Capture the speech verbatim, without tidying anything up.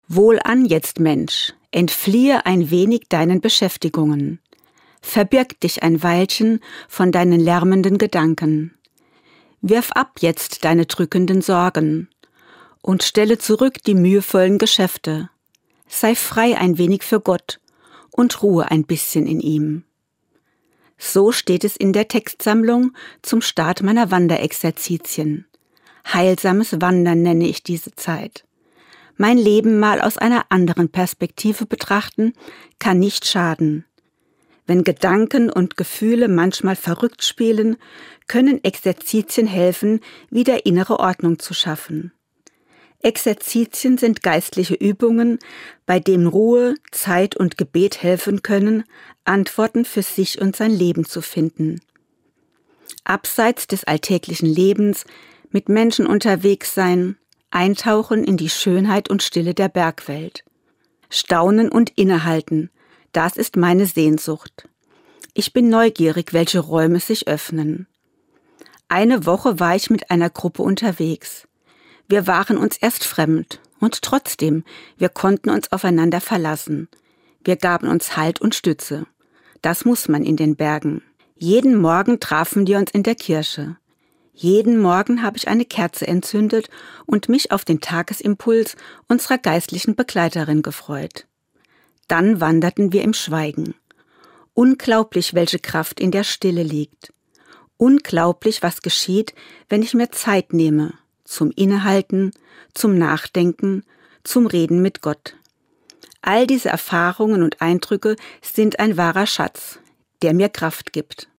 Wohlan jetzt, Mensch, entfliehe ein wenig deinen Beschäftigungen. Verbirg dich ein Weilchen von deinen lärmenden Gedanken. Wirf ab jetzt deine drückenden Sorgen und stelle zurück die mühevollen Geschäfte. Sei frei ein wenig für Gott und ruhe ein bisschen in ihm. So steht es in der Textsammlung zum Start meiner Wanderexerzitien. Heilsames Wandern nenne ich diese Zeit. Mein Leben mal aus einer anderen Perspektive betrachten, kann nicht schaden. Wenn Gedanken und Gefühle manchmal verrückt spielen, können Exerzitien helfen, wieder innere Ordnung zu schaffen. Exerzitien sind geistliche Übungen, bei denen Ruhe, Zeit und Gebet helfen können, Antworten für sich und sein Leben zu finden. Abseits des alltäglichen Lebens, mit Menschen unterwegs sein, eintauchen in die Schönheit und Stille der Bergwelt. Staunen und innehalten, das ist meine Sehnsucht. Ich bin neugierig, welche Räume sich öffnen. Eine Woche war ich mit einer Gruppe unterwegs. Wir waren uns erst fremd und trotzdem, wir konnten uns aufeinander verlassen. Wir gaben uns Halt und Stütze. Das muss man in den Bergen. Jeden Morgen trafen wir uns in der Kirche. Jeden Morgen habe ich eine Kerze entzündet und mich auf den Tagesimpuls unserer geistlichen Begleiterin gefreut. Dann wanderten wir im Schweigen. Unglaublich, welche Kraft in der Stille liegt. Unglaublich, was geschieht, wenn ich mir Zeit nehme, zum Innehalten, zum Nachdenken, zum Reden mit Gott. All diese Erfahrungen und Eindrücke sind ein wahrer Schatz, der mir Kraft gibt.